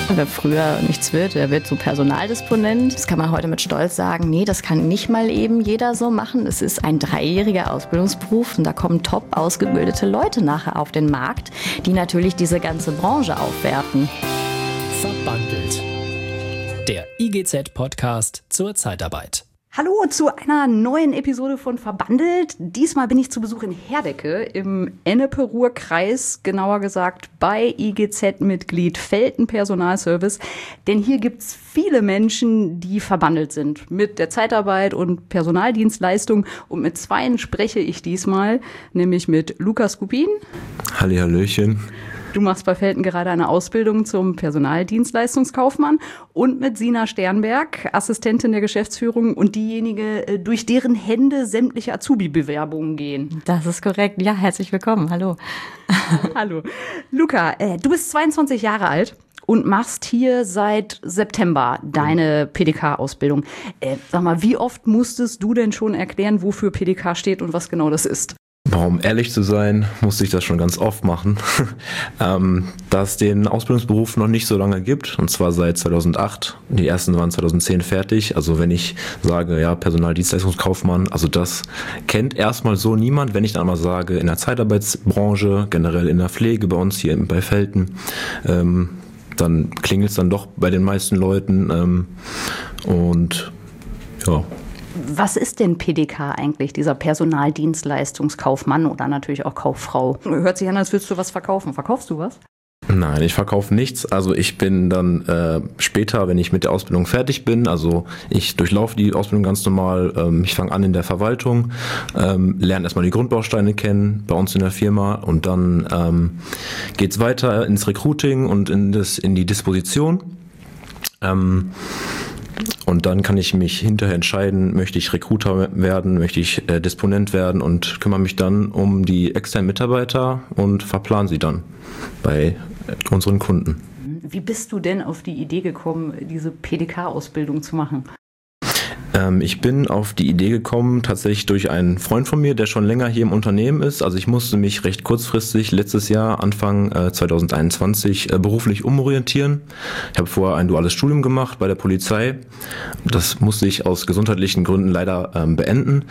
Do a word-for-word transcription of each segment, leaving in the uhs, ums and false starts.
Wer früher nichts wird, der wird so Personaldisponent. Das kann man heute mit Stolz sagen. Nee, das kann nicht mal eben jeder so machen. Es ist ein dreijähriger Ausbildungsberuf und da kommen top ausgebildete Leute nachher auf den Markt, die natürlich diese ganze Branche aufwerten. Verbandelt. Der I G Z-Podcast zur Zeitarbeit. Hallo zu einer neuen Episode von Verbandelt. Diesmal bin ich zu Besuch in Herdecke im Ennepe-Ruhr-Kreis, genauer gesagt bei I G Z-Mitglied Velten Personalservice. Denn hier gibt's viele Menschen, die verbandelt sind mit der Zeitarbeit und Personaldienstleistung. Und mit zweien spreche ich diesmal, nämlich mit Lukas Kupin. Hallihallöchen. Du machst bei Velten gerade eine Ausbildung zum Personaldienstleistungskaufmann und mit Sina Sternberg, Assistentin der Geschäftsführung und diejenige, durch deren Hände sämtliche Azubi-Bewerbungen gehen. Das ist korrekt. Ja, herzlich willkommen. Hallo. Hallo. Luca, äh, du bist zweiundzwanzig Jahre alt und machst hier seit September deine P D K-Ausbildung. Äh, sag mal, wie oft musstest du denn schon erklären, wofür P D K steht und was genau das ist? Um ehrlich zu sein, musste ich das schon ganz oft machen, ähm, da es den Ausbildungsberuf noch nicht so lange gibt, und zwar seit zweitausendacht. Die ersten waren zweitausendzehn fertig. Also wenn ich sage, ja, Personaldienstleistungskaufmann, also das kennt erstmal so niemand. Wenn ich dann mal sage, in der Zeitarbeitsbranche, generell in der Pflege bei uns hier bei Velten, ähm, dann klingelt es dann doch bei den meisten Leuten ähm, und ja. Was ist denn P D K eigentlich, dieser Personaldienstleistungskaufmann oder natürlich auch Kauffrau? Hört sich an, als würdest du was verkaufen. Verkaufst du was? Nein, ich verkaufe nichts. Also ich bin dann äh, später, wenn ich mit der Ausbildung fertig bin, also ich durchlaufe die Ausbildung ganz normal, ähm, ich fange an in der Verwaltung, ähm, lerne erstmal die Grundbausteine kennen bei uns in der Firma und dann ähm, geht's weiter ins Recruiting und in, das, in die Disposition. Ähm, Und dann kann ich mich hinterher entscheiden, möchte ich Recruiter werden, möchte ich äh, Disponent werden und kümmere mich dann um die externen Mitarbeiter und verplan sie dann bei äh, unseren Kunden. Wie bist du denn auf die Idee gekommen, diese P D K-Ausbildung zu machen? Ähm, ich bin auf die Idee gekommen, tatsächlich durch einen Freund von mir, der schon länger hier im Unternehmen ist. Also ich musste mich recht kurzfristig letztes Jahr, Anfang äh, zweitausendeinundzwanzig, äh, beruflich umorientieren. Ich habe vorher ein duales Studium gemacht bei der Polizei. Das musste ich aus gesundheitlichen Gründen leider ähm, beenden.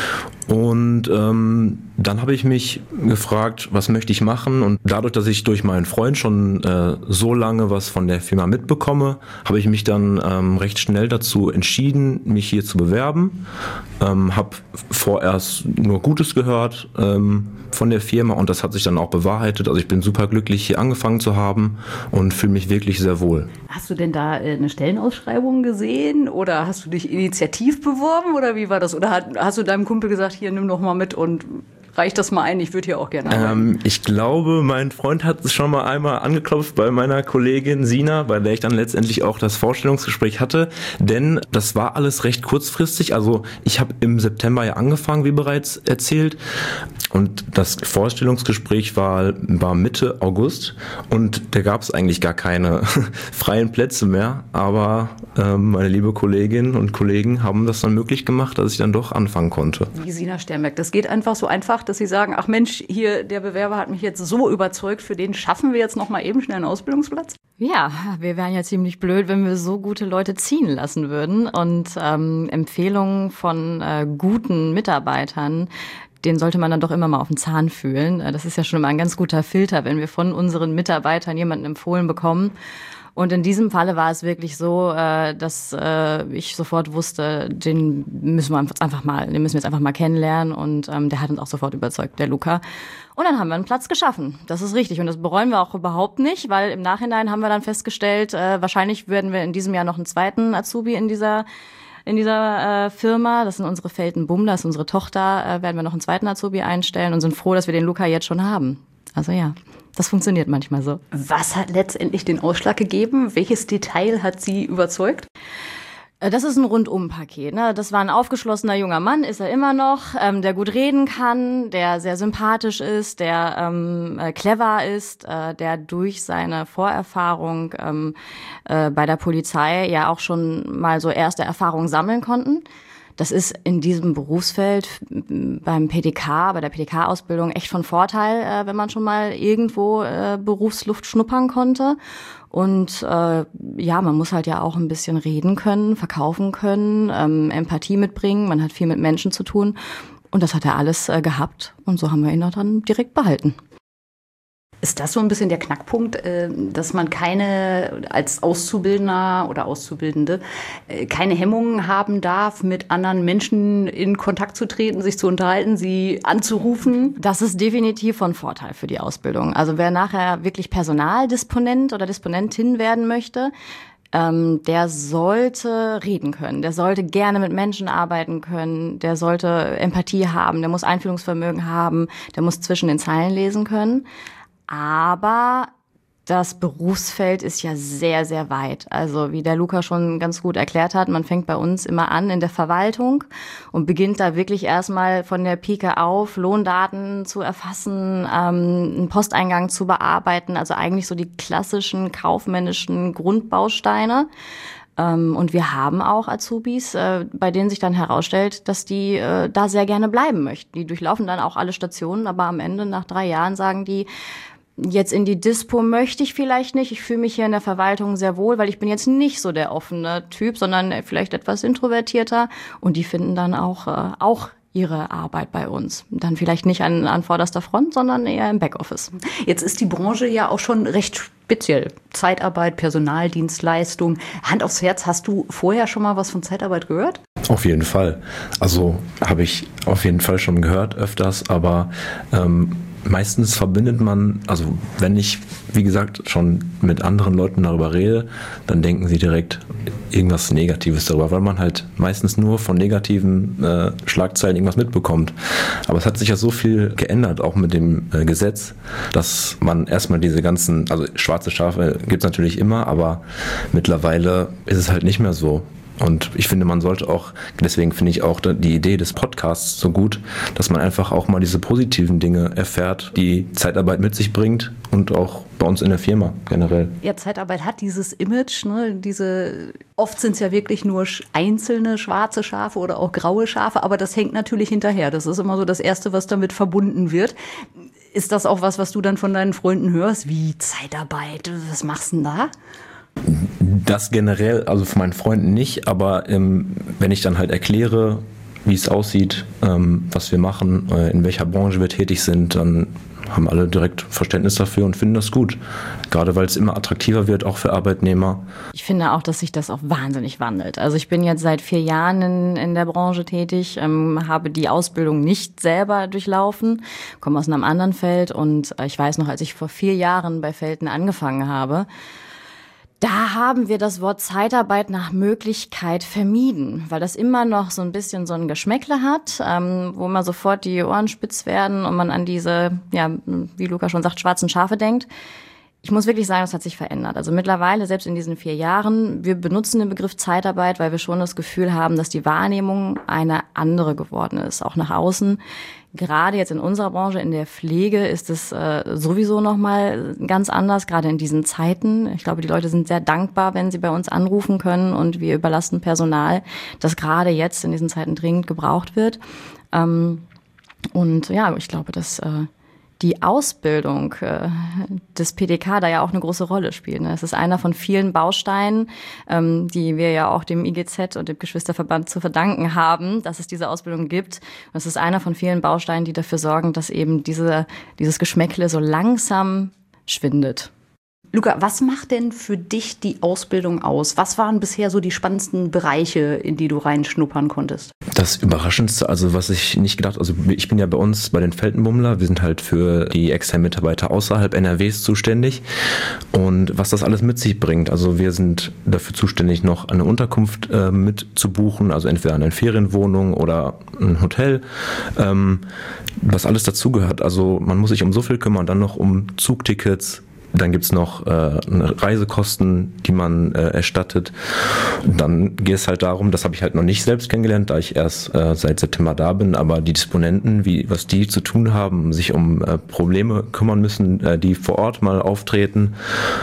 Und ähm, dann habe ich mich gefragt, was möchte ich machen? Und dadurch, dass ich durch meinen Freund schon äh, so lange was von der Firma mitbekomme, habe ich mich dann ähm, recht schnell dazu entschieden, mich hier zu bewerben. Ähm, habe vorerst nur Gutes gehört ähm, von der Firma und das hat sich dann auch bewahrheitet. Also ich bin super glücklich, hier angefangen zu haben und fühle mich wirklich sehr wohl. Hast du denn da äh, eine Stellenausschreibung gesehen oder hast du dich initiativ beworben oder wie war das? Oder hat, hast du deinem Kumpel gesagt, hier, nimm doch mal mit und reicht das mal ein, ich würde hier auch gerne arbeiten? Ähm, ich glaube, mein Freund hat es schon mal einmal angeklopft bei meiner Kollegin Sina, bei der ich dann letztendlich auch das Vorstellungsgespräch hatte, denn das war alles recht kurzfristig. Also ich habe im September ja angefangen, wie bereits erzählt, und das Vorstellungsgespräch war, war Mitte August und da gab es eigentlich gar keine freien Plätze mehr, aber ähm, meine liebe Kolleginnen und Kollegen haben das dann möglich gemacht, dass ich dann doch anfangen konnte. Wie Sina Sternberg, das geht einfach so einfach, dass sie sagen, ach Mensch, hier, der Bewerber hat mich jetzt so überzeugt, für den schaffen wir jetzt noch mal eben schnell einen Ausbildungsplatz? Ja, wir wären ja ziemlich blöd, wenn wir so gute Leute ziehen lassen würden. Und ähm, Empfehlungen von äh, guten Mitarbeitern, den sollte man dann doch immer mal auf den Zahn fühlen. Das ist ja schon immer ein ganz guter Filter, wenn wir von unseren Mitarbeitern jemanden empfohlen bekommen. Und in diesem Falle war es wirklich so, dass ich sofort wusste, den müssen wir einfach mal, den müssen wir jetzt einfach mal kennenlernen. Und der hat uns auch sofort überzeugt, der Luca. Und dann haben wir einen Platz geschaffen. Das ist richtig. Und das bereuen wir auch überhaupt nicht, weil im Nachhinein haben wir dann festgestellt, wahrscheinlich werden wir in diesem Jahr noch einen zweiten Azubi in dieser in dieser äh, Firma. Das sind unsere Velten Bumm, das ist unsere Tochter. Äh, werden wir noch einen zweiten Azubi einstellen und sind froh, dass wir den Luca jetzt schon haben. Also ja, das funktioniert manchmal so. Was hat letztendlich den Ausschlag gegeben? Welches Detail hat Sie überzeugt? Das ist ein Rundum-Paket, ne? Das war ein aufgeschlossener junger Mann, ist er immer noch, ähm, der gut reden kann, der sehr sympathisch ist, der ähm, äh, clever ist, äh, der durch seine Vorerfahrung ähm, äh, bei der Polizei ja auch schon mal so erste Erfahrungen sammeln konnten. Das ist in diesem Berufsfeld beim P D K, bei der P D K-Ausbildung echt von Vorteil, äh, wenn man schon mal irgendwo äh, Berufsluft schnuppern konnte. Und äh, ja, man muss halt ja auch ein bisschen reden können, verkaufen können, ähm, Empathie mitbringen. Man hat viel mit Menschen zu tun. Und das hat er alles äh, gehabt. Und so haben wir ihn auch dann direkt behalten. Ist das so ein bisschen der Knackpunkt, dass man keine, als Auszubildender oder Auszubildende, keine Hemmungen haben darf, mit anderen Menschen in Kontakt zu treten, sich zu unterhalten, sie anzurufen? Das ist definitiv von Vorteil für die Ausbildung. Also wer nachher wirklich Personaldisponent oder Disponentin werden möchte, ähm, der sollte reden können. Der sollte gerne mit Menschen arbeiten können. Der sollte Empathie haben. Der muss Einfühlungsvermögen haben. Der muss zwischen den Zeilen lesen können. Aber das Berufsfeld ist ja sehr, sehr weit. Also wie der Luca schon ganz gut erklärt hat, man fängt bei uns immer an in der Verwaltung und beginnt da wirklich erstmal von der Pike auf, Lohndaten zu erfassen, ähm, einen Posteingang zu bearbeiten. Also eigentlich so die klassischen kaufmännischen Grundbausteine. Ähm, und wir haben auch Azubis, äh, bei denen sich dann herausstellt, dass die äh, da sehr gerne bleiben möchten. Die durchlaufen dann auch alle Stationen, aber am Ende nach drei Jahren sagen die, jetzt in die Dispo möchte ich vielleicht nicht. Ich fühle mich hier in der Verwaltung sehr wohl, weil ich bin jetzt nicht so der offene Typ, sondern vielleicht etwas introvertierter. Und die finden dann auch, äh, auch ihre Arbeit bei uns. Dann vielleicht nicht an, an vorderster Front, sondern eher im Backoffice. Jetzt ist die Branche ja auch schon recht speziell. Zeitarbeit, Personaldienstleistung. Hand aufs Herz, hast du vorher schon mal was von Zeitarbeit gehört? Auf jeden Fall. Also habe ich auf jeden Fall schon gehört, öfters, aber ähm, meistens verbindet man, also wenn ich, wie gesagt, schon mit anderen Leuten darüber rede, dann denken sie direkt irgendwas Negatives darüber, weil man halt meistens nur von negativen äh, Schlagzeilen irgendwas mitbekommt. Aber es hat sich ja so viel geändert, auch mit dem äh, Gesetz, dass man erstmal diese ganzen, also schwarze Schafe gibt es natürlich immer, aber mittlerweile ist es halt nicht mehr so. Und ich finde, man sollte auch, deswegen finde ich auch die Idee des Podcasts so gut, dass man einfach auch mal diese positiven Dinge erfährt, die Zeitarbeit mit sich bringt und auch bei uns in der Firma generell. Ja, Zeitarbeit hat dieses Image, ne, diese, oft sind es ja wirklich nur einzelne schwarze Schafe oder auch graue Schafe, aber das hängt natürlich hinterher. Das ist immer so das Erste, was damit verbunden wird. Ist das auch was, was du dann von deinen Freunden hörst? Wie Zeitarbeit? Was machst du denn da? Das generell, also von meinen Freunden nicht, aber ähm, wenn ich dann halt erkläre, wie es aussieht, ähm, was wir machen, äh, in welcher Branche wir tätig sind, dann haben alle direkt Verständnis dafür und finden das gut. Gerade weil es immer attraktiver wird, auch für Arbeitnehmer. Ich finde auch, dass sich das auch wahnsinnig wandelt. Also ich bin jetzt seit vier Jahren in, in der Branche tätig, ähm, habe die Ausbildung nicht selber durchlaufen, komme aus einem anderen Feld und äh, ich weiß noch, als ich vor vier Jahren bei Velten angefangen habe, da haben wir das Wort Zeitarbeit nach Möglichkeit vermieden, weil das immer noch so ein bisschen so ein Geschmäckle hat, ähm, wo immer sofort die Ohren spitz werden und man an diese, ja, wie Luca schon sagt, schwarzen Schafe denkt. Ich muss wirklich sagen, das hat sich verändert. Also mittlerweile, selbst in diesen vier Jahren, wir benutzen den Begriff Zeitarbeit, weil wir schon das Gefühl haben, dass die Wahrnehmung eine andere geworden ist, auch nach außen. Gerade jetzt in unserer Branche, in der Pflege, ist es äh, sowieso nochmal ganz anders, gerade in diesen Zeiten. Ich glaube, die Leute sind sehr dankbar, wenn sie bei uns anrufen können und wir überlasten Personal, das gerade jetzt in diesen Zeiten dringend gebraucht wird. Ähm, und ja, ich glaube, dass äh, die Ausbildung äh, des P D K da ja auch eine große Rolle spielt. Ne? Es ist einer von vielen Bausteinen, ähm, die wir ja auch dem I G Z und dem Geschwisterverband zu verdanken haben, dass es diese Ausbildung gibt. Und es ist einer von vielen Bausteinen, die dafür sorgen, dass eben diese, dieses Geschmäckle so langsam schwindet. Luca, was macht denn für dich die Ausbildung aus? Was waren bisher so die spannendsten Bereiche, in die du reinschnuppern konntest? Das Überraschendste, also was ich nicht gedacht, also ich bin ja bei uns bei den Veltenbummler, wir sind halt für die externen Mitarbeiter außerhalb N R Ws zuständig und was das alles mit sich bringt, also wir sind dafür zuständig, noch eine Unterkunft äh, mit zu buchen, also entweder eine Ferienwohnung oder ein Hotel, ähm, was alles dazugehört, also man muss sich um so viel kümmern, dann noch um Zugtickets. Dann gibt's noch äh, Reisekosten, die man äh, erstattet. Und dann geht es halt darum, das habe ich halt noch nicht selbst kennengelernt, da ich erst äh, seit September da bin, aber die Disponenten, wie was die zu tun haben, sich um äh, Probleme kümmern müssen, äh, die vor Ort mal auftreten. Und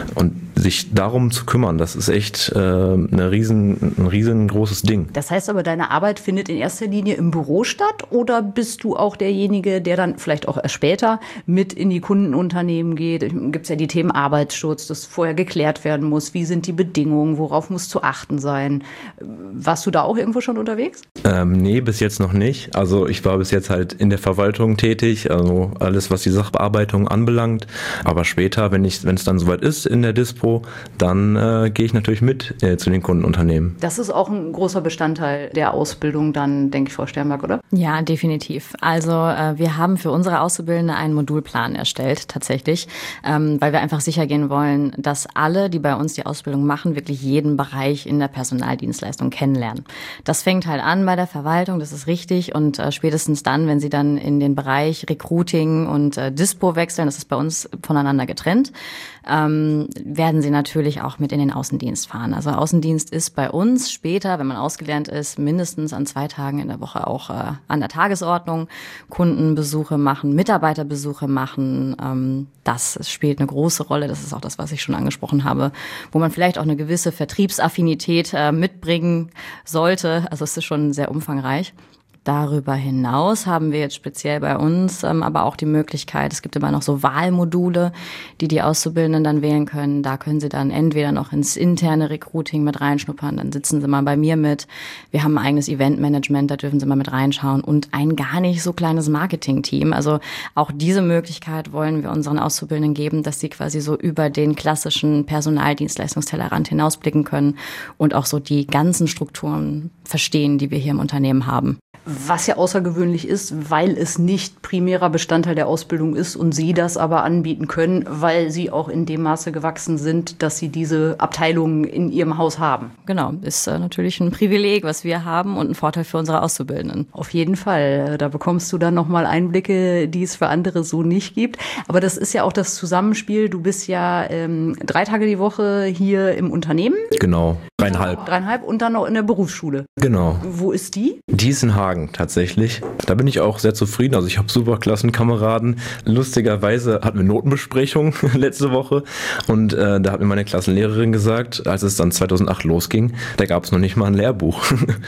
sich darum zu kümmern, das ist echt äh, eine riesen, ein riesengroßes Ding. Das heißt aber, deine Arbeit findet in erster Linie im Büro statt oder bist du auch derjenige, der dann vielleicht auch erst später mit in die Kundenunternehmen geht? Gibt es ja die Themen Arbeitsschutz, das vorher geklärt werden muss. Wie sind die Bedingungen? Worauf muss zu achten sein? Warst du da auch irgendwo schon unterwegs? Ähm, nee, bis jetzt noch nicht. Also ich war bis jetzt halt in der Verwaltung tätig, also alles, was die Sachbearbeitung anbelangt. Aber später, wenn ich, wenn es dann soweit ist in der Dispo, dann äh, gehe ich natürlich mit äh, zu den Kundenunternehmen. Das ist auch ein großer Bestandteil der Ausbildung dann, denke ich, Frau Sternberg, oder? Ja, definitiv. Also äh, wir haben für unsere Auszubildende einen Modulplan erstellt, tatsächlich, ähm, weil wir einfach sicher gehen wollen, dass alle, die bei uns die Ausbildung machen, wirklich jeden Bereich in der Personaldienstleistung kennenlernen. Das fängt halt an bei der Verwaltung, das ist richtig, und äh, spätestens dann, wenn sie dann in den Bereich Recruiting und äh, Dispo wechseln, das ist bei uns voneinander getrennt, ähm, werden sie natürlich auch mit in den Außendienst fahren. Also Außendienst ist bei uns später, wenn man ausgelernt ist, mindestens an zwei Tagen in der Woche auch äh, an der Tagesordnung. Kundenbesuche machen, Mitarbeiterbesuche machen, ähm, das spielt eine große Rolle. Das ist auch das, was ich schon angesprochen habe, wo man vielleicht auch eine gewisse Vertriebsaffinität äh, mitbringen sollte. Also es ist schon sehr umfangreich. Darüber hinaus haben wir jetzt speziell bei uns ähm, aber auch die Möglichkeit, es gibt immer noch so Wahlmodule, die die Auszubildenden dann wählen können. Da können sie dann entweder noch ins interne Recruiting mit reinschnuppern, dann sitzen sie mal bei mir mit. Wir haben ein eigenes Eventmanagement, da dürfen sie mal mit reinschauen und ein gar nicht so kleines Marketing-Team. Also auch diese Möglichkeit wollen wir unseren Auszubildenden geben, dass sie quasi so über den klassischen Personaldienstleistungstellerrand hinausblicken können und auch so die ganzen Strukturen verstehen, die wir hier im Unternehmen haben. Was ja außergewöhnlich ist, weil es nicht primärer Bestandteil der Ausbildung ist und Sie das aber anbieten können, weil Sie auch in dem Maße gewachsen sind, dass Sie diese Abteilungen in Ihrem Haus haben. Genau, ist äh, natürlich ein Privileg, was wir haben und ein Vorteil für unsere Auszubildenden. Auf jeden Fall. Da bekommst du dann nochmal Einblicke, die es für andere so nicht gibt. Aber das ist ja auch das Zusammenspiel. Du bist ja ähm, drei Tage die Woche hier im Unternehmen. Genau, dreieinhalb. Dreieinhalb und dann noch in der Berufsschule. Genau. Wo ist die? Die ist in Hagen tatsächlich. Da bin ich auch sehr zufrieden. Also ich habe super Klassenkameraden. Lustigerweise hatten wir Notenbesprechung letzte Woche und äh, da hat mir meine Klassenlehrerin gesagt, als es dann zweitausendacht losging, da gab es noch nicht mal ein Lehrbuch.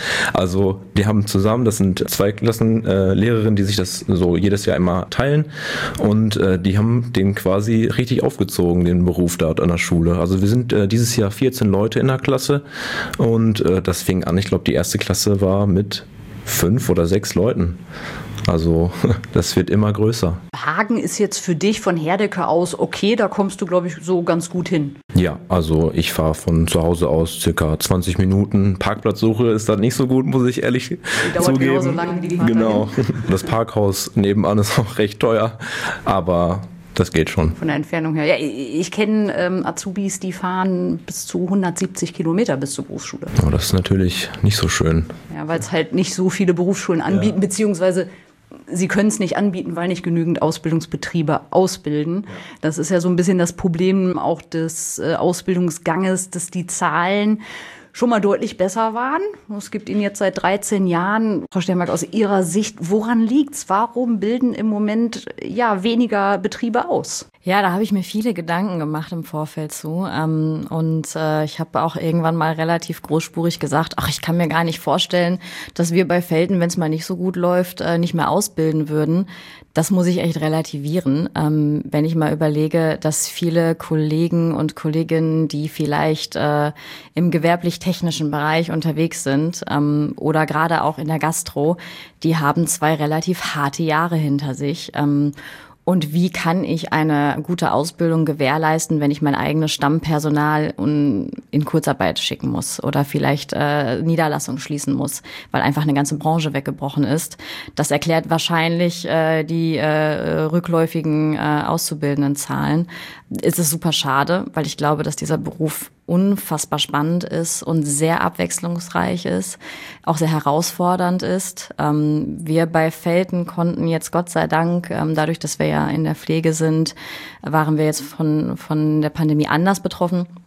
Also die haben zusammen, das sind zwei Klassenlehrerinnen, die sich das so jedes Jahr immer teilen und äh, die haben den quasi richtig aufgezogen, den Beruf dort an der Schule. Also wir sind äh, dieses Jahr vierzehn Leute in der Klasse und äh, das fing an, ich glaube die erste Klasse war mit fünf oder sechs Leuten. Also das wird immer größer. Hagen ist jetzt für dich von Herdecke aus okay, da kommst du, glaube ich, so ganz gut hin. Ja, also ich fahre von zu Hause aus circa zwanzig Minuten. Parkplatzsuche ist dann nicht so gut, muss ich ehrlich die dauert zugeben. Genauso lange wie die Fahrt genau. Dahin. Das Parkhaus nebenan ist auch recht teuer, aber das geht schon. Von der Entfernung her. Ja, ich kenne ähm, Azubis, die fahren bis zu hundertsiebzig Kilometer bis zur Berufsschule. Oh, das ist natürlich nicht so schön. Ja, weil es halt nicht so viele Berufsschulen anbieten, ja. Beziehungsweise sie können es nicht anbieten, weil nicht genügend Ausbildungsbetriebe ausbilden. Das ist ja so ein bisschen das Problem auch des äh, Ausbildungsganges, dass die Zahlen schon mal deutlich besser waren. Es gibt ihn jetzt seit dreizehn Jahren. Frau Sternberg, aus Ihrer Sicht, woran liegt's? Warum bilden im Moment ja weniger Betriebe aus? Ja, da habe ich mir viele Gedanken gemacht im Vorfeld zu. Ähm, und äh, ich habe auch irgendwann mal relativ großspurig gesagt, ach, ich kann mir gar nicht vorstellen, dass wir bei Velten, wenn es mal nicht so gut läuft, äh, nicht mehr ausbilden würden. Das muss ich echt relativieren, ähm, wenn ich mal überlege, dass viele Kollegen und Kolleginnen, die vielleicht äh, im gewerblich-technischen Bereich unterwegs sind ähm, oder gerade auch in der Gastro, die haben zwei relativ harte Jahre hinter sich. Ähm, Und wie kann ich eine gute Ausbildung gewährleisten, wenn ich mein eigenes Stammpersonal in Kurzarbeit schicken muss oder vielleicht äh, Niederlassung schließen muss, weil einfach eine ganze Branche weggebrochen ist? Das erklärt wahrscheinlich äh, die äh, rückläufigen äh, Auszubildendenzahlen. Ist es super schade, weil ich glaube, dass dieser Beruf unfassbar spannend ist und sehr abwechslungsreich ist, auch sehr herausfordernd ist. Ähm, wir bei Velten konnten jetzt Gott sei Dank, ähm, dadurch, dass wir ja in der Pflege sind, waren wir jetzt von von der Pandemie anders betroffen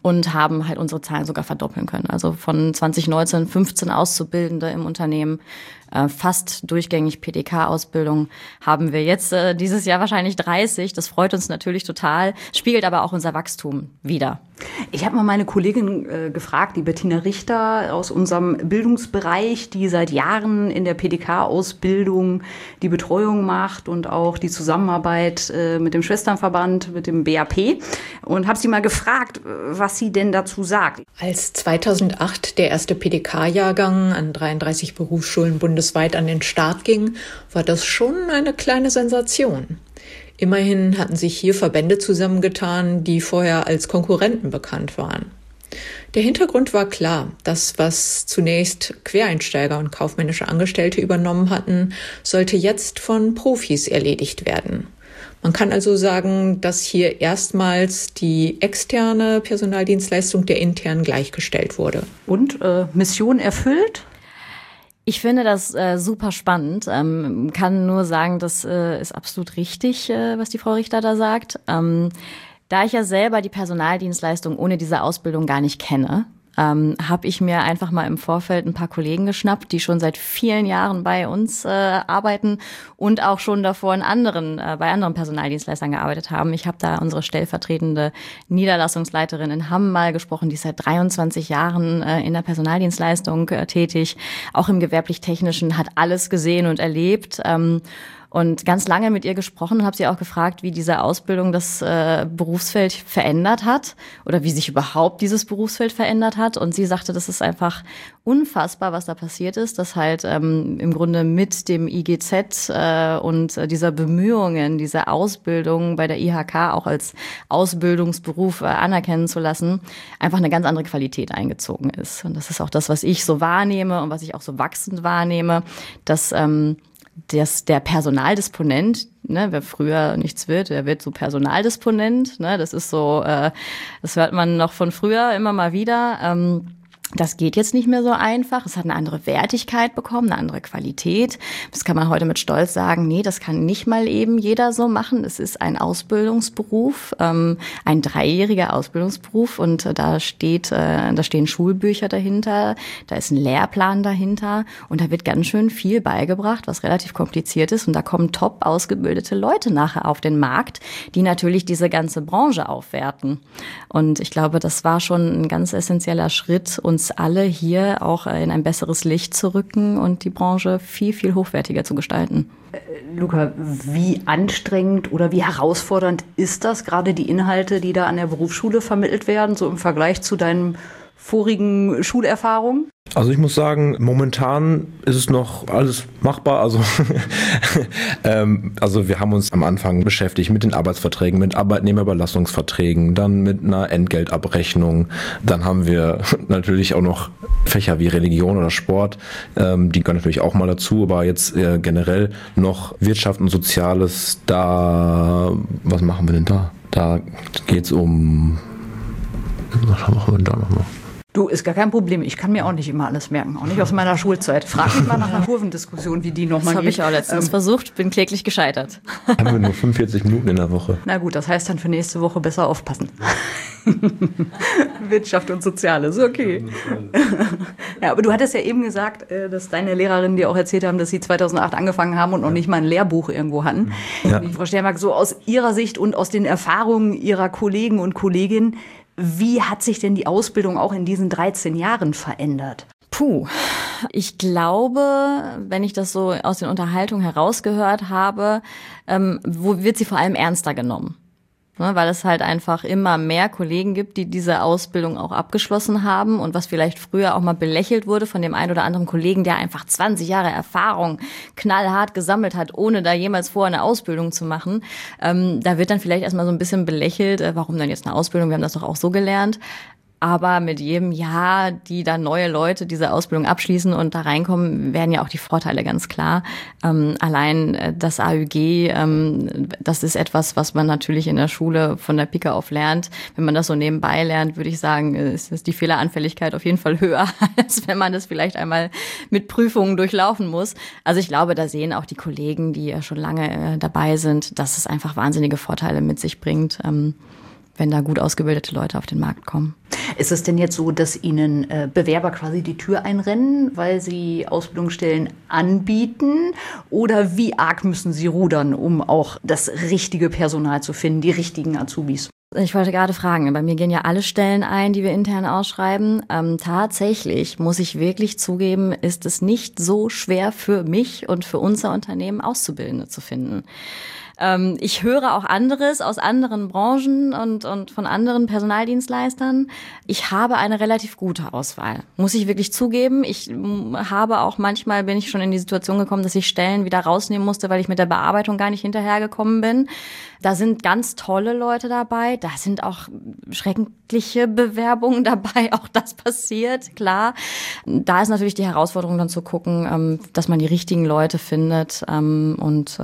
und haben halt unsere Zahlen sogar verdoppeln können. Also von zwanzig neunzehn fünfzehn Auszubildende im Unternehmen, äh, fast durchgängig P D K-Ausbildung, haben wir jetzt äh, dieses Jahr wahrscheinlich dreißig. Das freut uns natürlich total, spiegelt aber auch unser Wachstum wider. Ich habe mal meine Kollegin äh, gefragt, die Bettina Richter aus unserem Bildungsbereich, die seit Jahren in der P D K-Ausbildung die Betreuung macht und auch die Zusammenarbeit äh, mit dem Schwesternverband, mit dem B A P. Und habe sie mal gefragt, was sie denn dazu sagt. Als zweitausendacht der erste P D K-Jahrgang an dreiunddreißig Berufsschulen bundesweit an den Start ging, war das schon eine kleine Sensation. Immerhin hatten sich hier Verbände zusammengetan, die vorher als Konkurrenten bekannt waren. Der Hintergrund war klar: Das, was zunächst Quereinsteiger und kaufmännische Angestellte übernommen hatten, sollte jetzt von Profis erledigt werden. Man kann also sagen, dass hier erstmals die externe Personaldienstleistung der internen gleichgestellt wurde. Und äh, Mission erfüllt? Ich finde das äh, super spannend. Ähm, kann nur sagen, das äh, ist absolut richtig, äh, was die Frau Richter da sagt. Ähm, da ich ja selber die Personaldienstleistung ohne diese Ausbildung gar nicht kenne, ähm, habe ich mir einfach mal im Vorfeld ein paar Kollegen geschnappt, die schon seit vielen Jahren bei uns äh, arbeiten und auch schon davor in anderen, äh, bei anderen Personaldienstleistern gearbeitet haben. Ich habe da unsere stellvertretende Niederlassungsleiterin in Hamm mal gesprochen, die ist seit dreiundzwanzig Jahren äh, in der Personaldienstleistung äh, tätig, auch im gewerblich-technischen, hat alles gesehen und erlebt. Ähm, Und ganz lange mit ihr gesprochen und habe sie auch gefragt, wie diese Ausbildung das äh, Berufsfeld verändert hat oder wie sich überhaupt dieses Berufsfeld verändert hat. Und sie sagte, das ist einfach unfassbar, was da passiert ist, dass halt ähm, im Grunde mit dem I G Z äh, und äh, dieser Bemühungen, diese Ausbildung bei der I H K auch als Ausbildungsberuf äh, anerkennen zu lassen, einfach eine ganz andere Qualität eingezogen ist. Und das ist auch das, was ich so wahrnehme und was ich auch so wachsend wahrnehme, dass ähm, dass der Personaldisponent, ne, wer früher nichts wird, der wird so Personaldisponent, ne, das ist so, äh, das hört man noch von früher immer mal wieder. Ähm, Das geht jetzt nicht mehr so einfach. Es hat eine andere Wertigkeit bekommen, eine andere Qualität. Das kann man heute mit Stolz sagen, nee, das kann nicht mal eben jeder so machen. Es ist ein Ausbildungsberuf, ähm, ein dreijähriger Ausbildungsberuf und äh, da steht, äh, da stehen Schulbücher dahinter, da ist ein Lehrplan dahinter und da wird ganz schön viel beigebracht, was relativ kompliziert ist und da kommen top ausgebildete Leute nachher auf den Markt, die natürlich diese ganze Branche aufwerten. Und ich glaube, das war schon ein ganz essentieller Schritt, uns alle hier auch in ein besseres Licht zu rücken und die Branche viel, viel hochwertiger zu gestalten. Luca, wie anstrengend oder wie herausfordernd ist das, gerade die Inhalte, die da an der Berufsschule vermittelt werden, so im Vergleich zu deinen vorigen Schulerfahrungen? Also ich muss sagen, momentan ist es noch alles machbar. Also, ähm, also wir haben uns am Anfang beschäftigt mit den Arbeitsverträgen, mit Arbeitnehmerüberlassungsverträgen, dann mit einer Entgeltabrechnung. Dann haben wir natürlich auch noch Fächer wie Religion oder Sport. Ähm, die gehören natürlich auch mal dazu, aber jetzt äh, generell noch Wirtschaft und Soziales. Da, was machen wir denn da? Da geht's um, was machen wir denn da nochmal? Du, ist gar kein Problem. Ich kann mir auch nicht immer alles merken, auch nicht aus meiner Schulzeit. Frag mich mal nach einer Kurvendiskussion, wie die nochmal geht. Das habe ich auch letztens ähm, versucht, bin kläglich gescheitert. Haben wir nur fünfundvierzig Minuten in der Woche. Na gut, das heißt dann für nächste Woche besser aufpassen. Wirtschaft und Soziales, okay. Ja, aber du hattest ja eben gesagt, dass deine Lehrerinnen dir auch erzählt haben, dass sie zweitausendacht angefangen haben und noch nicht mal ein Lehrbuch irgendwo hatten. Ja. Frau Stermark, so aus Ihrer Sicht und aus den Erfahrungen Ihrer Kollegen und Kolleginnen, wie hat sich denn die Ausbildung auch in diesen dreizehn Jahren verändert? Puh, ich glaube, wenn ich das so aus den Unterhaltungen herausgehört habe, ähm, wo wird sie vor allem ernster genommen? Ne, weil es halt einfach immer mehr Kollegen gibt, die diese Ausbildung auch abgeschlossen haben und was vielleicht früher auch mal belächelt wurde von dem einen oder anderen Kollegen, der einfach zwanzig Jahre Erfahrung knallhart gesammelt hat, ohne da jemals vorher eine Ausbildung zu machen. Ähm, da wird dann vielleicht erstmal so ein bisschen belächelt, äh, warum denn jetzt eine Ausbildung, wir haben das doch auch so gelernt. Aber mit jedem Jahr, die da neue Leute diese Ausbildung abschließen und da reinkommen, werden ja auch die Vorteile ganz klar. Ähm, allein das A Ü G, ähm, das ist etwas, was man natürlich in der Schule von der Pike auf lernt. Wenn man das so nebenbei lernt, würde ich sagen, ist, ist die Fehleranfälligkeit auf jeden Fall höher, als wenn man das vielleicht einmal mit Prüfungen durchlaufen muss. Also ich glaube, da sehen auch die Kollegen, die schon lange äh, dabei sind, dass es einfach wahnsinnige Vorteile mit sich bringt, ähm, wenn da gut ausgebildete Leute auf den Markt kommen. Ist es denn jetzt so, dass Ihnen äh, Bewerber quasi die Tür einrennen, weil sie Ausbildungsstellen anbieten? Oder wie arg müssen Sie rudern, um auch das richtige Personal zu finden, die richtigen Azubis? Ich wollte gerade fragen, bei mir gehen ja alle Stellen ein, die wir intern ausschreiben. Ähm, tatsächlich, muss ich wirklich zugeben, ist es nicht so schwer für mich und für unser Unternehmen Auszubildende zu finden. Ähm, ich höre auch anderes aus anderen Branchen und, und von anderen Personaldienstleistern. Ich habe eine relativ gute Auswahl, muss ich wirklich zugeben. Ich habe auch manchmal, bin ich schon in die Situation gekommen, dass ich Stellen wieder rausnehmen musste, weil ich mit der Bearbeitung gar nicht hinterhergekommen bin. Da sind ganz tolle Leute dabei. Da sind auch schreckliche Bewerbungen dabei. Auch das passiert, klar. Da ist natürlich die Herausforderung dann zu gucken, dass man die richtigen Leute findet. Und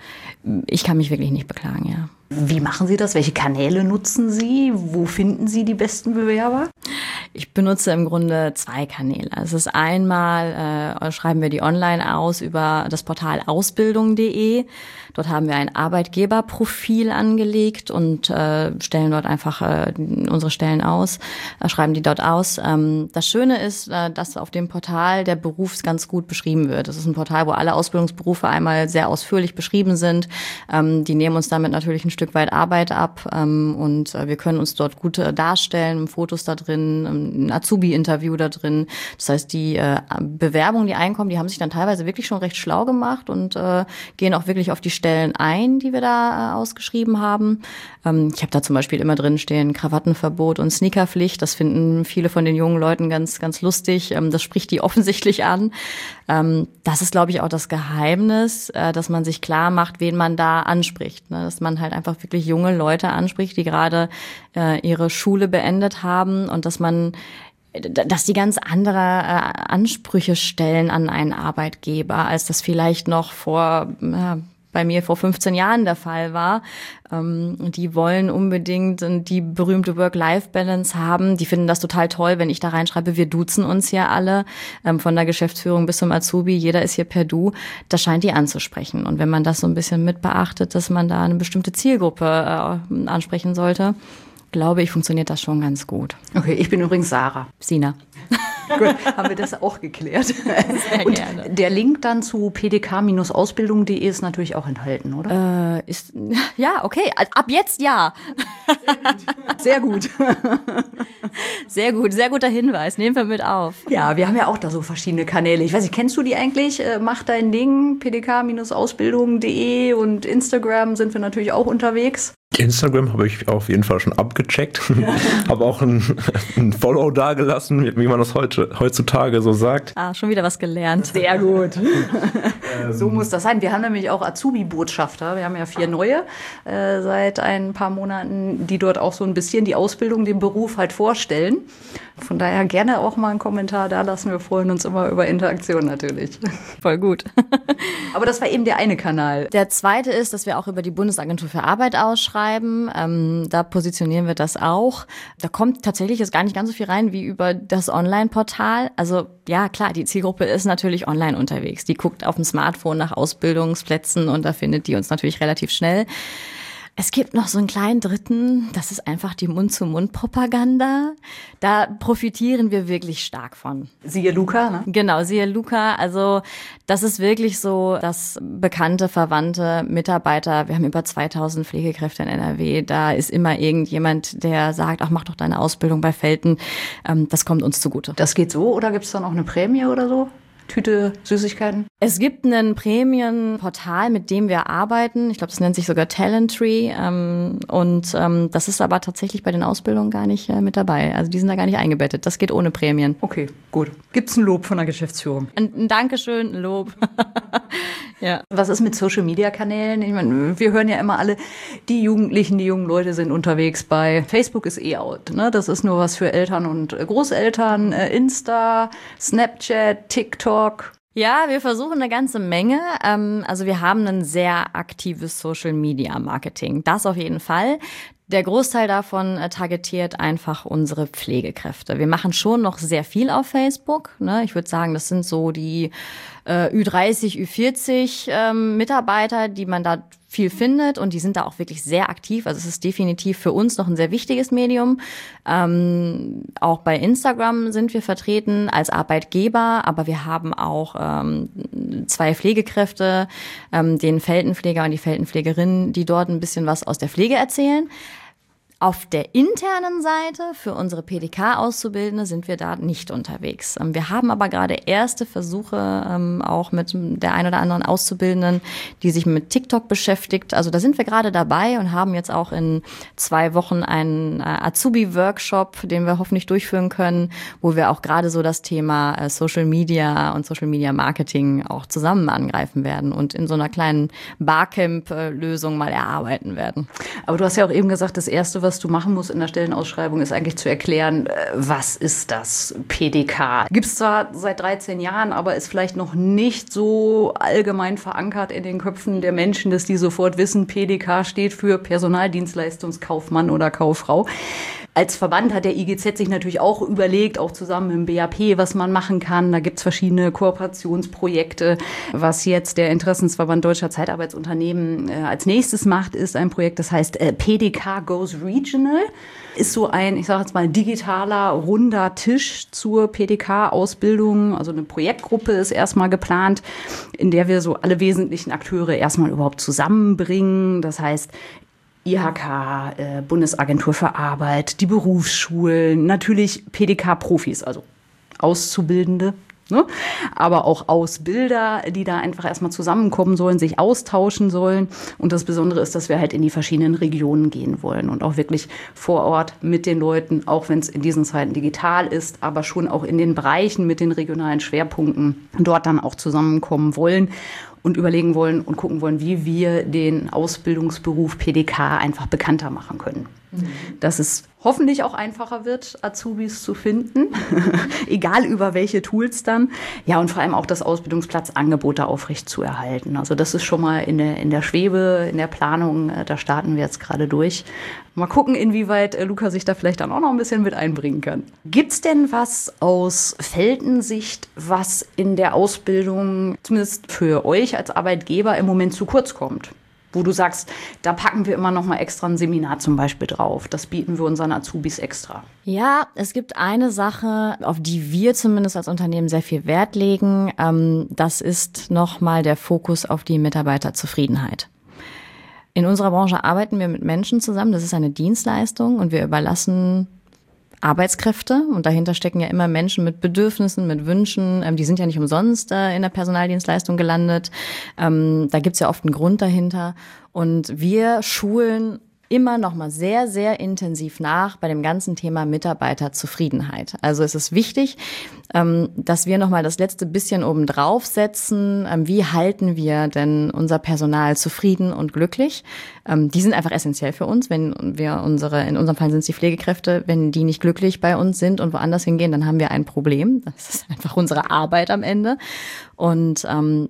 ich kann mich wirklich nicht beklagen, ja. Wie machen Sie das? Welche Kanäle nutzen Sie? Wo finden Sie die besten Bewerber? Ich benutze im Grunde zwei Kanäle. Es ist einmal, äh, schreiben wir die online aus über das Portal ausbildung punkt de. Dort haben wir ein Arbeitgeberprofil angelegt und äh, stellen dort einfach äh, unsere Stellen aus, äh, schreiben die dort aus. Ähm, das Schöne ist, äh, dass auf dem Portal der Beruf ganz gut beschrieben wird. Das ist ein Portal, wo alle Ausbildungsberufe einmal sehr ausführlich beschrieben sind. Ähm, die nehmen uns damit natürlich ein Stück weit Arbeit ab ähm, und äh, wir können uns dort gut äh, darstellen, Fotos da drin, ein Azubi-Interview da drin. Das heißt, die äh, Bewerbungen, die einkommen, die haben sich dann teilweise wirklich schon recht schlau gemacht und äh, gehen auch wirklich auf die Stellen ein, die wir da äh, ausgeschrieben haben. Ähm, ich habe da zum Beispiel immer drin stehen Krawattenverbot und Sneakerpflicht. Das finden viele von den jungen Leuten ganz, ganz lustig. Ähm, das spricht die offensichtlich an. Ähm, das ist, glaube ich, auch das Geheimnis, äh, dass man sich klar macht, wen man da anspricht. Ne? Dass man halt einfach wirklich junge Leute anspricht, die gerade äh, ihre Schule beendet haben und dass man dass die ganz andere äh, Ansprüche stellen an einen Arbeitgeber, als das vielleicht noch vor ja, bei mir vor fünfzehn Jahren der Fall war. Ähm, die wollen unbedingt die berühmte Work-Life-Balance haben. Die finden das total toll, wenn ich da reinschreibe, wir duzen uns hier alle, ähm, von der Geschäftsführung bis zum Azubi, jeder ist hier per Du. Das scheint die anzusprechen. Und wenn man das so ein bisschen mit beachtet, dass man da eine bestimmte Zielgruppe äh, ansprechen sollte, glaube ich, funktioniert das schon ganz gut. Okay, ich bin übrigens Sarah. Sina. Gut, haben wir das auch geklärt. Sehr Und gerne. Der Link dann zu p d k Bindestrich ausbildung punkt de ist natürlich auch enthalten, oder? Äh, ist, ja, okay, ab jetzt ja. Sehr gut. Sehr gut, sehr guter Hinweis, nehmen wir mit auf. Ja, wir haben ja auch da so verschiedene Kanäle. Ich weiß nicht, kennst du die eigentlich? Mach dein Ding, p d k Bindestrich ausbildung punkt de und Instagram sind wir natürlich auch unterwegs. Instagram habe ich auf jeden Fall schon abgecheckt, habe auch ein, ein Follow dagelassen, wie man das heute, heutzutage so sagt. Ah, schon wieder was gelernt. Sehr gut. So muss das sein. Wir haben nämlich auch Azubi-Botschafter. Wir haben ja vier neue äh, seit ein paar Monaten, die dort auch so ein bisschen die Ausbildung, den Beruf halt vorstellen. Von daher gerne auch mal einen Kommentar da lassen. Wir freuen uns immer über Interaktion natürlich. Voll gut. Aber das war eben der eine Kanal. Der zweite ist, dass wir auch über die Bundesagentur für Arbeit ausschreiben. Ähm, da positionieren wir das auch. Da kommt tatsächlich jetzt gar nicht ganz so viel rein wie über das Online-Portal. Also ja, klar, die Zielgruppe ist natürlich online unterwegs. Die guckt auf dem Smartphone nach Ausbildungsplätzen und da findet die uns natürlich relativ schnell. Es gibt noch so einen kleinen dritten, das ist einfach die Mund-zu-Mund-Propaganda. Da profitieren wir wirklich stark von. Siehe Luca, ne? Genau, siehe Luca. Also das ist wirklich so, dass bekannte, verwandte Mitarbeiter, wir haben über zweitausend Pflegekräfte in N R W, da ist immer irgendjemand, der sagt, ach, mach doch deine Ausbildung bei Felten. Das kommt uns zugute. Das geht so oder gibt es dann auch eine Prämie oder so? Tüte Süßigkeiten? Es gibt ein Prämienportal, mit dem wir arbeiten. Ich glaube, das nennt sich sogar Talenttree. Ähm, und ähm, das ist aber tatsächlich bei den Ausbildungen gar nicht äh, mit dabei. Also die sind da gar nicht eingebettet. Das geht ohne Prämien. Okay, gut. Gibt's ein Lob von der Geschäftsführung? Ein, ein Dankeschön, ein Lob. Ja. Was ist mit Social-Media-Kanälen? Ich meine, wir hören ja immer alle, die Jugendlichen, die jungen Leute sind unterwegs bei Facebook ist eh out. Ne? Das ist nur was für Eltern und Großeltern. Insta, Snapchat, TikTok. Ja, wir versuchen eine ganze Menge. Also wir haben ein sehr aktives Social-Media-Marketing. Das auf jeden Fall. Der Großteil davon targetiert einfach unsere Pflegekräfte. Wir machen schon noch sehr viel auf Facebook. Ne? Ich würde sagen, das sind so die äh, Ü dreißig, Ü vierzig ähm, Mitarbeiter, die man da viel findet und die sind da auch wirklich sehr aktiv. Also es ist definitiv für uns noch ein sehr wichtiges Medium. Ähm, auch bei Instagram sind wir vertreten als Arbeitgeber, aber wir haben auch ähm, zwei Pflegekräfte, ähm, den Feltenpfleger und die Feltenpflegerin, die dort ein bisschen was aus der Pflege erzählen. Auf der internen Seite für unsere P D K-Auszubildende sind wir da nicht unterwegs. Wir haben aber gerade erste Versuche ähm, auch mit der ein oder anderen Auszubildenden, die sich mit TikTok beschäftigt. Also da sind wir gerade dabei und haben jetzt auch in zwei Wochen einen äh, Azubi-Workshop, den wir hoffentlich durchführen können, wo wir auch gerade so das Thema äh, Social Media und Social Media Marketing auch zusammen angreifen werden und in so einer kleinen Barcamp-Lösung mal erarbeiten werden. Aber du hast ja auch eben gesagt, das Erste, was du machen musst in der Stellenausschreibung, ist eigentlich zu erklären, was ist das P D K? Gibt es zwar seit dreizehn Jahren, aber ist vielleicht noch nicht so allgemein verankert in den Köpfen der Menschen, dass die sofort wissen, P D K steht für Personaldienstleistungskaufmann oder Kauffrau. Als Verband hat der I G Z sich natürlich auch überlegt, auch zusammen mit dem B A P, was man machen kann. Da gibt's verschiedene Kooperationsprojekte. Was jetzt der Interessensverband Deutscher Zeitarbeitsunternehmen äh, als nächstes macht, ist ein Projekt, das heißt äh, P D K Goes Regional. Ist so ein, ich sage jetzt mal, digitaler, runder Tisch zur P D K-Ausbildung. Also eine Projektgruppe ist erstmal geplant, in der wir so alle wesentlichen Akteure erstmal überhaupt zusammenbringen. Das heißt, I H K, äh, Bundesagentur für Arbeit, die Berufsschulen, natürlich P D K-Profis, also Auszubildende, ne? Aber auch Ausbilder, die da einfach erstmal zusammenkommen sollen, sich austauschen sollen. Und das Besondere ist, dass wir halt in die verschiedenen Regionen gehen wollen und auch wirklich vor Ort mit den Leuten, auch wenn es in diesen Zeiten digital ist, aber schon auch in den Bereichen mit den regionalen Schwerpunkten dort dann auch zusammenkommen wollen und überlegen wollen und gucken wollen, wie wir den Ausbildungsberuf P D K einfach bekannter machen können. Mhm. Dass es hoffentlich auch einfacher wird, Azubis zu finden, egal über welche Tools dann. Ja, und vor allem auch das Ausbildungsplatzangebot da aufrecht zu erhalten. Also das ist schon mal in der, in der Schwebe, in der Planung, da starten wir jetzt gerade durch. Mal gucken, inwieweit Luca sich da vielleicht dann auch noch ein bisschen mit einbringen kann. Gibt's denn was aus Feltensicht, was in der Ausbildung, zumindest für euch als Arbeitgeber, im Moment zu kurz kommt? Wo du sagst, da packen wir immer noch mal extra ein Seminar zum Beispiel drauf. Das bieten wir unseren Azubis extra. Ja, es gibt eine Sache, auf die wir zumindest als Unternehmen sehr viel Wert legen. Das ist noch mal der Fokus auf die Mitarbeiterzufriedenheit. In unserer Branche arbeiten wir mit Menschen zusammen. Das ist eine Dienstleistung und wir überlassen Arbeitskräfte und dahinter stecken ja immer Menschen mit Bedürfnissen, mit Wünschen. Ähm, die sind ja nicht umsonst äh, in der Personaldienstleistung gelandet. Ähm, da gibt's ja oft einen Grund dahinter. Und wir schulen immer noch mal sehr, sehr intensiv nach bei dem ganzen Thema Mitarbeiterzufriedenheit. Also es ist wichtig, ähm, dass wir noch mal das letzte bisschen obendrauf setzen. Ähm, wie halten wir denn unser Personal zufrieden und glücklich? Ähm, die sind einfach essentiell für uns. Wenn wir unsere, in unserem Fall sind es die Pflegekräfte, wenn die nicht glücklich bei uns sind und woanders hingehen, dann haben wir ein Problem. Das ist einfach unsere Arbeit am Ende. Und ähm,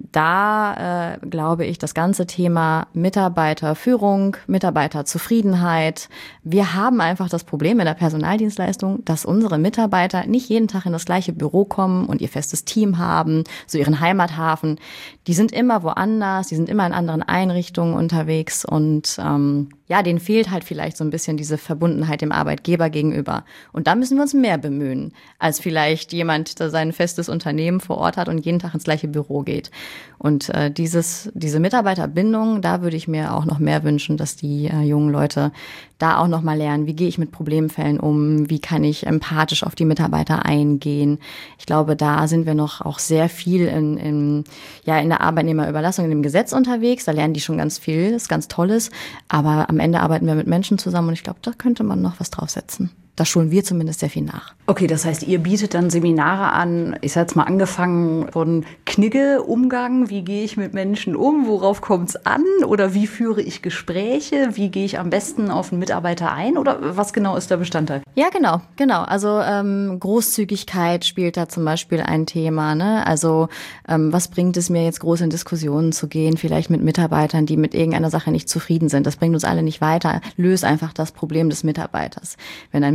da äh, glaube ich, das ganze Thema Mitarbeiterführung, Mitarbeiterzufriedenheit. Wir haben einfach das Problem in der Personaldienstleistung, dass unsere Mitarbeiter nicht jeden Tag in das gleiche Büro kommen und ihr festes Team haben, so ihren Heimathafen. Die sind immer woanders, die sind immer in anderen Einrichtungen unterwegs und ähm, ja, denen fehlt halt vielleicht so ein bisschen diese Verbundenheit dem Arbeitgeber gegenüber. Und da müssen wir uns mehr bemühen, als vielleicht jemand, der sein festes Unternehmen vor Ort hat und jeden Tag ins gleiche Büro geht. Und äh, dieses, diese Mitarbeiterbindung, da würde ich mir auch noch mehr wünschen, dass die äh, jungen Leute da auch noch mal lernen, wie gehe ich mit Problemfällen um, wie kann ich empathisch auf die Mitarbeiter eingehen. Ich glaube, da sind wir noch auch sehr viel in, in, ja, in der Arbeitnehmerüberlassung, in dem Gesetz unterwegs. Da lernen die schon ganz viel, das ist ganz Tolles. Aber am Ende arbeiten wir mit Menschen zusammen und ich glaube, da könnte man noch was draufsetzen. Da schulen wir zumindest sehr viel nach. Okay, das heißt, ihr bietet dann Seminare an, ich sag jetzt mal angefangen von Knigge-Umgang, wie gehe ich mit Menschen um, worauf kommt es an oder wie führe ich Gespräche, wie gehe ich am besten auf einen Mitarbeiter ein oder was genau ist der Bestandteil? Ja, genau, genau. Also ähm, Großzügigkeit spielt da zum Beispiel ein Thema, ne? Also ähm, was bringt es mir jetzt groß in Diskussionen zu gehen, vielleicht mit Mitarbeitern, die mit irgendeiner Sache nicht zufrieden sind. Das bringt uns alle nicht weiter. Löse einfach das Problem des Mitarbeiters. Wenn ein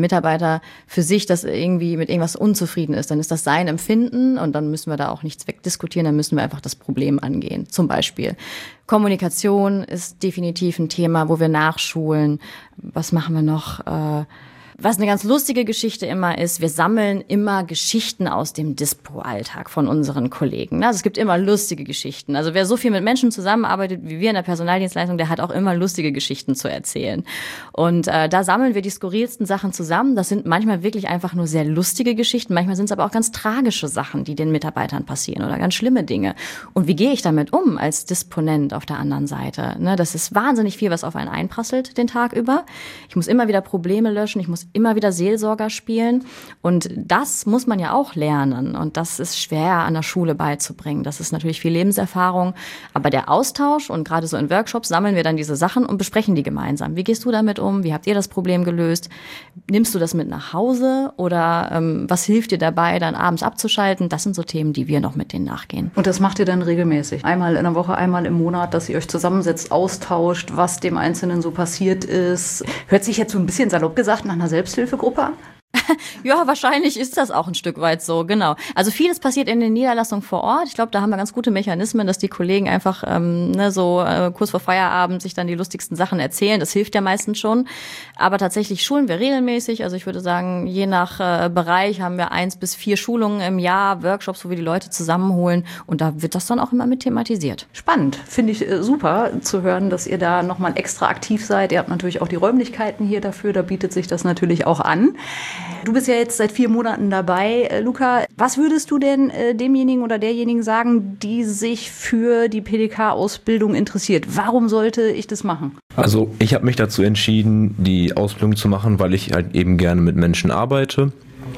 Mitarbeiter für sich das irgendwie mit irgendwas unzufrieden ist, dann ist das sein Empfinden und dann müssen wir da auch nichts wegdiskutieren, dann müssen wir einfach das Problem angehen. Zum Beispiel Kommunikation ist definitiv ein Thema, wo wir nachschulen. Was machen wir noch? Äh, Was eine ganz lustige Geschichte immer ist, wir sammeln immer Geschichten aus dem Dispo-Alltag von unseren Kollegen. Also es gibt immer lustige Geschichten. Also wer so viel mit Menschen zusammenarbeitet wie wir in der Personaldienstleistung, der hat auch immer lustige Geschichten zu erzählen. Und äh, da sammeln wir die skurrilsten Sachen zusammen. Das sind manchmal wirklich einfach nur sehr lustige Geschichten. Manchmal sind es aber auch ganz tragische Sachen, die den Mitarbeitern passieren oder ganz schlimme Dinge. Und wie gehe ich damit um als Disponent auf der anderen Seite? Ne, das ist wahnsinnig viel, was auf einen einprasselt den Tag über. Ich muss immer wieder Probleme löschen. Ich muss immer wieder Seelsorger spielen. Und das muss man ja auch lernen. Und das ist schwer an der Schule beizubringen. Das ist natürlich viel Lebenserfahrung. Aber der Austausch und gerade so in Workshops sammeln wir dann diese Sachen und besprechen die gemeinsam. Wie gehst du damit um? Wie habt ihr das Problem gelöst? Nimmst du das mit nach Hause? Oder ähm, was hilft dir dabei, dann abends abzuschalten? Das sind so Themen, die wir noch mit denen nachgehen. Und das macht ihr dann regelmäßig? Einmal in der Woche, einmal im Monat, dass ihr euch zusammensetzt, austauscht, was dem Einzelnen so passiert ist. Hört sich jetzt so ein bisschen salopp gesagt nach einer Selbsthilfegruppe an? Ja, wahrscheinlich ist das auch ein Stück weit so, genau. Also vieles passiert in den Niederlassungen vor Ort. Ich glaube, da haben wir ganz gute Mechanismen, dass die Kollegen einfach ähm, ne, so äh, kurz vor Feierabend sich dann die lustigsten Sachen erzählen. Das hilft ja meistens schon. Aber tatsächlich schulen wir regelmäßig. Also ich würde sagen, je nach äh, Bereich haben wir eins bis vier Schulungen im Jahr, Workshops, wo wir die Leute zusammenholen. Und da wird das dann auch immer mit thematisiert. Spannend. Finde ich äh, super zu hören, dass ihr da nochmal extra aktiv seid. Ihr habt natürlich auch die Räumlichkeiten hier dafür. Da bietet sich das natürlich auch an. Du bist ja jetzt seit vier Monaten dabei, äh, Luca. Was würdest du denn äh, demjenigen oder derjenigen sagen, die sich für die P D K-Ausbildung interessiert? Warum sollte ich das machen? Also ich habe mich dazu entschieden, die Ausbildung zu machen, weil ich halt eben gerne mit Menschen arbeite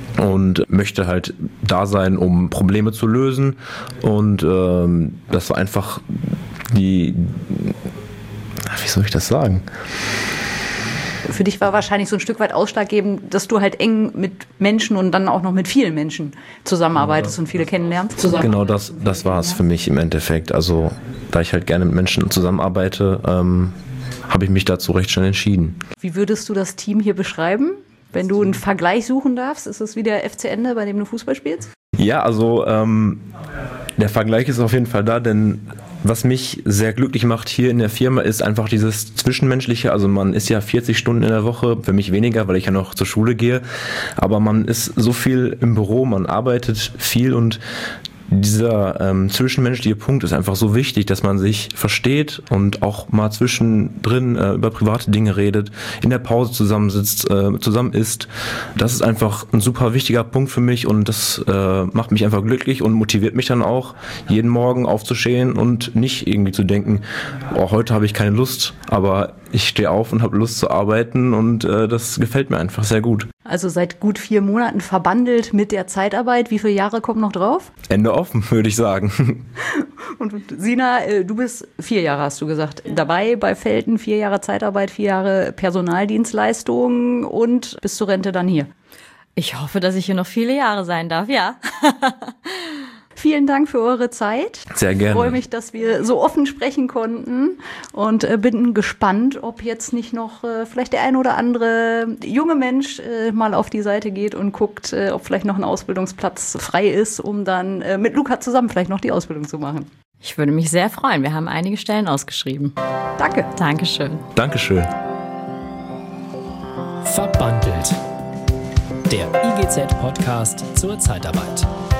und möchte halt da sein, um Probleme zu lösen. Und ähm, das war einfach die, wie soll ich das sagen? Für dich war wahrscheinlich so ein Stück weit ausschlaggebend, dass du halt eng mit Menschen und dann auch noch mit vielen Menschen zusammenarbeitest und viele kennenlernst. Genau, das, das war es für mich im Endeffekt. Also da ich halt gerne mit Menschen zusammenarbeite, ähm, habe ich mich dazu recht schnell entschieden. Wie würdest du das Team hier beschreiben? Wenn du einen Vergleich suchen darfst, ist es wie der F C Ende, bei dem du Fußball spielst? Ja, also ähm, der Vergleich ist auf jeden Fall da, denn was mich sehr glücklich macht hier in der Firma ist einfach dieses Zwischenmenschliche. Also man ist ja vierzig Stunden in der Woche, für mich weniger, weil ich ja noch zur Schule gehe. Aber man ist so viel im Büro, man arbeitet viel und dieser ähm, zwischenmenschliche Punkt ist einfach so wichtig, dass man sich versteht und auch mal zwischendrin äh, über private Dinge redet, in der Pause zusammensitzt, äh, zusammen isst. Das ist einfach ein super wichtiger Punkt für mich und das äh, macht mich einfach glücklich und motiviert mich dann auch, jeden Morgen aufzustehen und nicht irgendwie zu denken, oh, heute habe ich keine Lust, aber ich stehe auf und habe Lust zu arbeiten und äh, das gefällt mir einfach sehr gut. Also seit gut vier Monaten verbandelt mit der Zeitarbeit. Wie viele Jahre kommen noch drauf? Ende offen, würde ich sagen. Und Sina, du bist vier Jahre, hast du gesagt, dabei bei Velten. Vier Jahre Zeitarbeit, vier Jahre Personaldienstleistung und bis zur Rente dann hier. Ich hoffe, dass ich hier noch viele Jahre sein darf, ja. Vielen Dank für eure Zeit. Sehr gerne. Ich freue mich, dass wir so offen sprechen konnten und äh, bin gespannt, ob jetzt nicht noch äh, vielleicht der ein oder andere junge Mensch äh, mal auf die Seite geht und guckt, äh, ob vielleicht noch ein Ausbildungsplatz frei ist, um dann äh, mit Luca zusammen vielleicht noch die Ausbildung zu machen. Ich würde mich sehr freuen. Wir haben einige Stellen ausgeschrieben. Danke. Dankeschön. Dankeschön. Verbandelt. Der I G Z-Podcast zur Zeitarbeit.